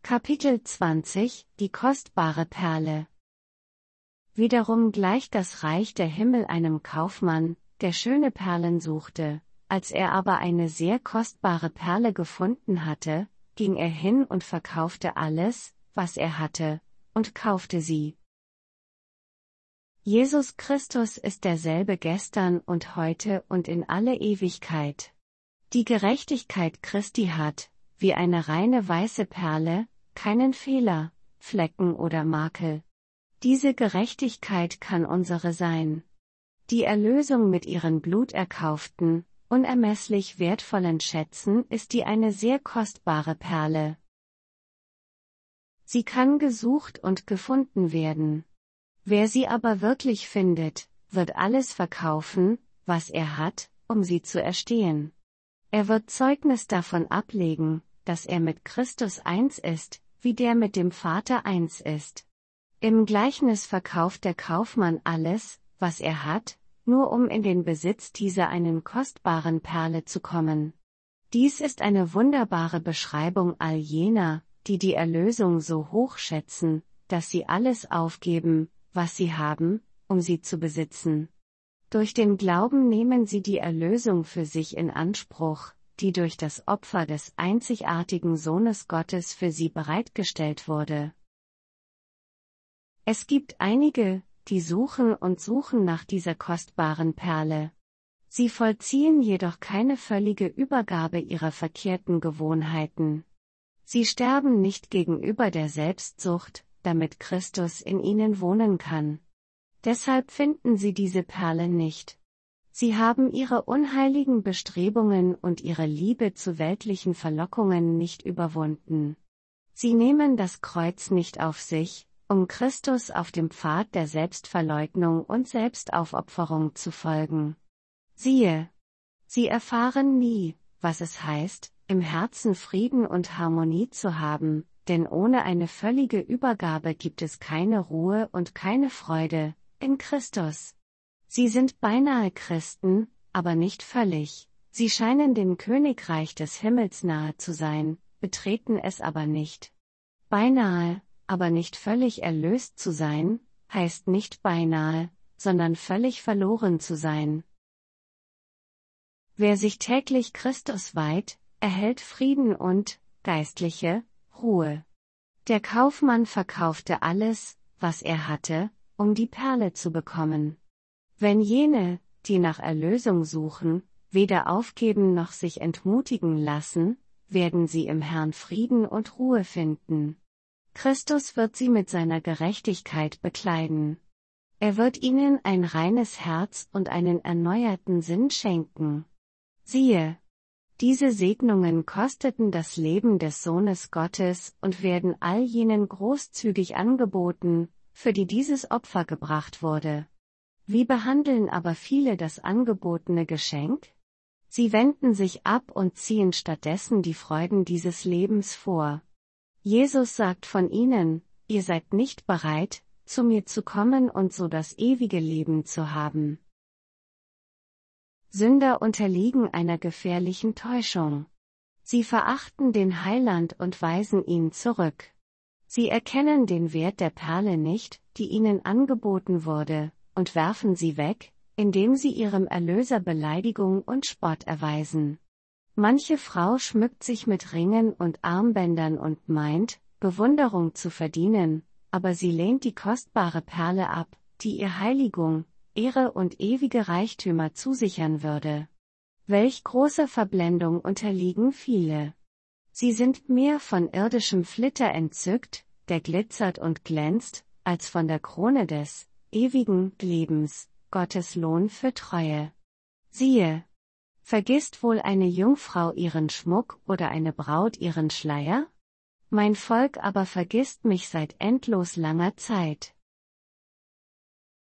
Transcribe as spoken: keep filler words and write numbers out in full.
Kapitel zwanzig Die kostbare Perle. Wiederum gleicht das Reich der Himmel einem Kaufmann, der schöne Perlen suchte. Als er aber eine sehr kostbare Perle gefunden hatte, ging er hin und verkaufte alles, was er hatte, und kaufte sie. Jesus Christus ist derselbe gestern und heute und in alle Ewigkeit. Die Gerechtigkeit Christi hat, wie eine reine weiße Perle, keinen Fehler, Flecken oder Makel. Diese Gerechtigkeit kann unsere sein. Die Erlösung mit ihren bluterkauften, unermesslich wertvollen Schätzen ist die eine sehr kostbare Perle. Sie kann gesucht und gefunden werden. Wer sie aber wirklich findet, wird alles verkaufen, was er hat, um sie zu erstehen. Er wird Zeugnis davon ablegen, dass er mit Christus eins ist, wie der mit dem Vater eins ist. Im Gleichnis verkauft der Kaufmann alles, was er hat, nur um in den Besitz dieser einen kostbaren Perle zu kommen. Dies ist eine wunderbare Beschreibung all jener, die die Erlösung so hoch schätzen, dass sie alles aufgeben, was sie haben, um sie zu besitzen. Durch den Glauben nehmen sie die Erlösung für sich in Anspruch, die durch das Opfer des einzigartigen Sohnes Gottes für sie bereitgestellt wurde. Es gibt einige, die suchen und suchen nach dieser kostbaren Perle. Sie vollziehen jedoch keine völlige Übergabe ihrer verkehrten Gewohnheiten. Sie sterben nicht gegenüber der Selbstsucht, damit Christus in ihnen wohnen kann. Deshalb finden sie diese Perle nicht. Sie haben ihre unheiligen Bestrebungen und ihre Liebe zu weltlichen Verlockungen nicht überwunden. Sie nehmen das Kreuz nicht auf sich, um Christus auf dem Pfad der Selbstverleugnung und Selbstaufopferung zu folgen. Siehe, sie erfahren nie, was es heißt, im Herzen Frieden und Harmonie zu haben, denn ohne eine völlige Übergabe gibt es keine Ruhe und keine Freude in Christus. Sie sind beinahe Christen, aber nicht völlig. Sie scheinen dem Königreich des Himmels nahe zu sein, betreten es aber nicht. Beinahe, aber nicht völlig erlöst zu sein, heißt nicht beinahe, sondern völlig verloren zu sein. Wer sich täglich Christus weiht, erhält Frieden und geistliche Ruhe. Der Kaufmann verkaufte alles, was er hatte, um die Perle zu bekommen. Wenn jene, die nach Erlösung suchen, weder aufgeben noch sich entmutigen lassen, werden sie im Herrn Frieden und Ruhe finden. Christus wird sie mit seiner Gerechtigkeit bekleiden. Er wird ihnen ein reines Herz und einen erneuerten Sinn schenken. Siehe, diese Segnungen kosteten das Leben des Sohnes Gottes und werden all jenen großzügig angeboten, für die dieses Opfer gebracht wurde. Wie behandeln aber viele das angebotene Geschenk? Sie wenden sich ab und ziehen stattdessen die Freuden dieses Lebens vor. Jesus sagt von ihnen, ihr seid nicht bereit, zu mir zu kommen und so das ewige Leben zu haben. Sünder unterliegen einer gefährlichen Täuschung. Sie verachten den Heiland und weisen ihn zurück. Sie erkennen den Wert der Perle nicht, die ihnen angeboten wurde, und werfen sie weg, indem sie ihrem Erlöser Beleidigung und Spott erweisen. Manche Frau schmückt sich mit Ringen und Armbändern und meint, Bewunderung zu verdienen, aber sie lehnt die kostbare Perle ab, die ihr Heiligung, Ehre und ewige Reichtümer zusichern würde. Welch großer Verblendung unterliegen viele. Sie sind mehr von irdischem Flitter entzückt, der glitzert und glänzt, als von der Krone des ewigen Lebens, Gottes Lohn für Treue. Siehe, vergisst wohl eine Jungfrau ihren Schmuck oder eine Braut ihren Schleier? Mein Volk aber vergisst mich seit endlos langer Zeit.